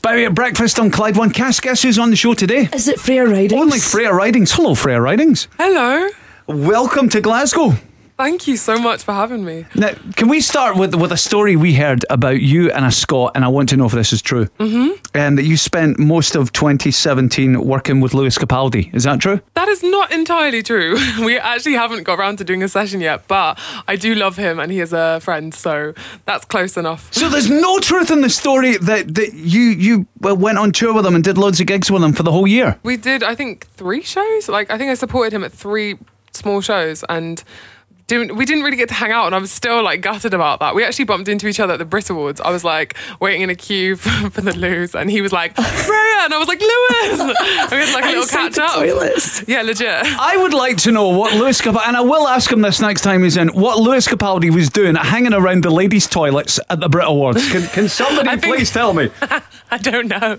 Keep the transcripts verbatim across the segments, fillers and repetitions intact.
Bowie at breakfast on Clyde One. Cass, guess who's on the show today? Is it Freya Ridings? Only Freya Ridings. Hello, Freya Ridings. Hello. Welcome to Glasgow. Thank you so much for having me. Now, can we start with with a story we heard about you and a Scot, and I want to know if this is true. Mm-hmm. Um, that you spent most of twenty seventeen working with Lewis Capaldi. Is that true? That is not entirely true. We actually haven't got around to doing a session yet, but I do love him and he is a friend, so that's close enough. So there's no truth in the story that, that you, you went on tour with him and did loads of gigs with him for the whole year? We did, I think, three shows. Like, I think I supported him at three small shows, and Didn't, we didn't really get to hang out, and I was still like gutted about that. We actually bumped into each other at the Brit Awards. I was like waiting in a queue for, for the Loos, and he was like, Freya, and I was like, Lewis. And we had like a little catch up. Toilets. Yeah, legit. I would like to know what Lewis Capaldi, and I will ask him this next time he's in, what Lewis Capaldi was doing hanging around the ladies' toilets at the Brit Awards. Can, can somebody I think- please tell me? I don't know.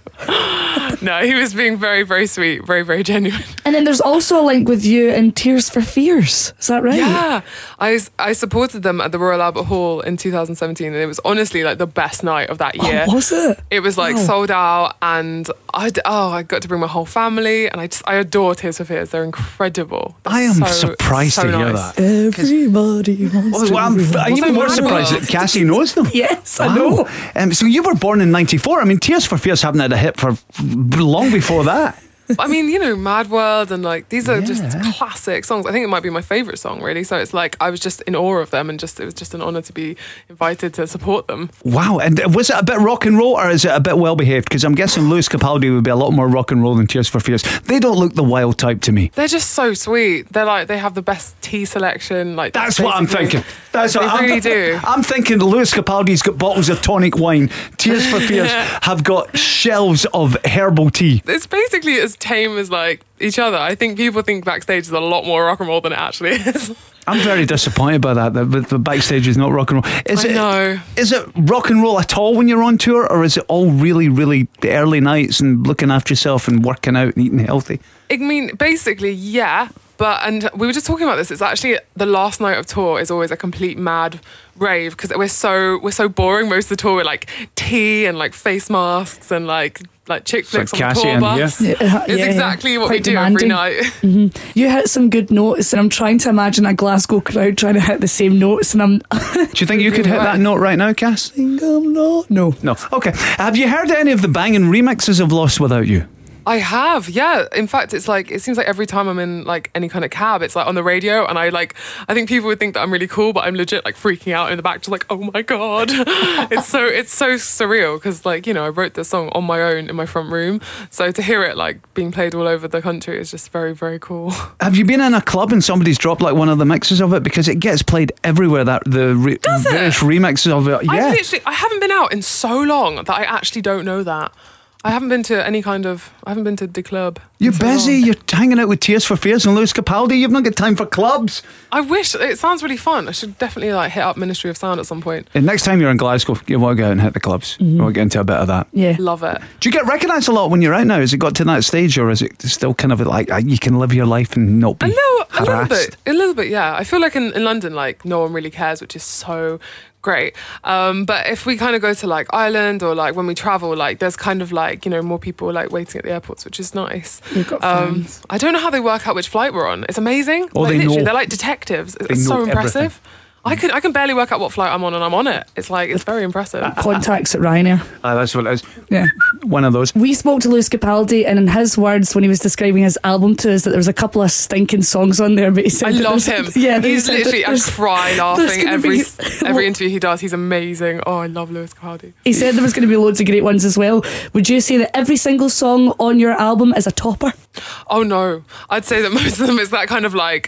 No, he was being very, very sweet, very, very genuine. And then there's also a link with you and Tears for Fears. Is that right? Yeah, I, I supported them at the Royal Albert Hall in two thousand seventeen, and it was honestly like the best night of that year. Oh, was it? It was like Wow. sold out, and I d- oh I got to bring my whole family, and I just I adore Tears for Fears. They're incredible. They're I am so, surprised so to hear nice. that. Everybody wants Oh, to well, I'm, be I'm even it more Mad surprised World? that Cassie knows them. Yes, I Wow. know. Um, so you were born in ninety-four. I mean, Tears for Fears haven't had a hit for long before that. I mean, you know, Mad World, and like these are Yeah. just classic songs. I think it might be my favourite song, really. So it's like I was just in awe of them, and just it was just an honour to be invited to support them. Wow. And was it a bit rock and roll, or is it a bit well behaved? Because I'm guessing Lewis Capaldi would be a lot more rock and roll than Tears for Fears. They don't look the wild type to me. They're just so sweet. They're like they have the best tea selection. Like That's what I'm basically- thinking. That's They what I'm, really do. I'm thinking Lewis Capaldi's got bottles of tonic wine. Tears for Fears have got shelves of herbal tea. It's basically as tame as like each other. I think people think backstage is a lot more rock and roll than it actually is. I'm very disappointed by that. The, the backstage is not rock and roll. Is I it? know. Is it rock and roll at all when you're on tour, or is it all really, really the early nights and looking after yourself and working out and eating healthy? I mean, basically, yeah. But, and we were just talking about this, it's actually the last night of tour is always a complete mad rave, because we're so we're so boring most of the tour. We're like tea and like face masks and like like chick flicks like on the Cassie tour and- bus. yeah. Yeah, It's yeah, exactly what quite we do demanding. every night. You hit some good notes, and I'm trying to imagine a Glasgow crowd trying to hit the same notes, and I'm. Do you think you could hit that note right now, Cass? think I'm not. No. No. Okay. Have you heard any of the banging remixes of Lost Without You? I have, yeah. In fact, it's like, it seems like every time I'm in like any kind of cab, it's like on the radio, and I like, I think people would think that I'm really cool, but I'm legit like freaking out in the back, just like, oh my God. It's so, it's so surreal, because like, you know, I wrote this song on my own in my front room. So to hear it like being played all over the country is just very, very cool. Have you been in a club and somebody's dropped like one of the mixes of it? Because it gets played everywhere, that the re- Does it? various remixes of it. I Yeah. literally, I haven't been out in so long that I actually don't know that. I haven't been to any kind of, I haven't been to the club. in You're so busy, long. you're hanging out with Tears for Fears and Lewis Capaldi. You've not got time for clubs. I wish, it sounds really fun. I should definitely like hit up Ministry of Sound at some point. And next time you're in Glasgow, you want to go out and hit the clubs. You want to get into a bit of that. Yeah. Love it. Do you get recognised a lot when you're out now? Has it got to that stage, or is it still kind of like uh, you can live your life and not be A little, a little harassed? bit, a little bit, yeah. I feel like in, in London, like no one really cares, which is so great. Um, but if we kind of go to like Ireland, or like when we travel, like there's kind of like, you know, more people like waiting at the airports, which is nice. You've got Um, fans. I don't know how they work out which flight we're on. It's amazing. Oh, like, they literally, know. they're like detectives. It's They so know impressive. everything. I can I can barely work out what flight I'm on, and I'm on it. It's like, it's very impressive. Contacts at Ryanair. Ah, that's what it is. Yeah. One of those. We spoke to Lewis Capaldi, and in his words, when he was describing his album to us, that there was a couple of stinking songs on there. But he said I that love there's- him. Yeah, he He's said that literally, I there's- cry there's laughing gonna every be- every interview he does. He's amazing. Oh, I love Lewis Capaldi. He said there was going to be loads of great ones as well. Would you say that every single song on your album is a topper? Oh no, I'd say that most of them is that kind of like,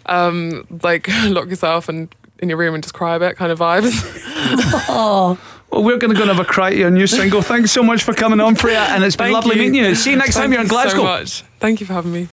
um, like lock yourself and in your room and just cry a bit kind of vibes. Oh, Well, we're going to go and have a cry to your new single. Thanks so much for coming on, Freya, and it's been Thank lovely you. meeting you. See you next time Thank you're in you Glasgow. so much. Thank you for having me.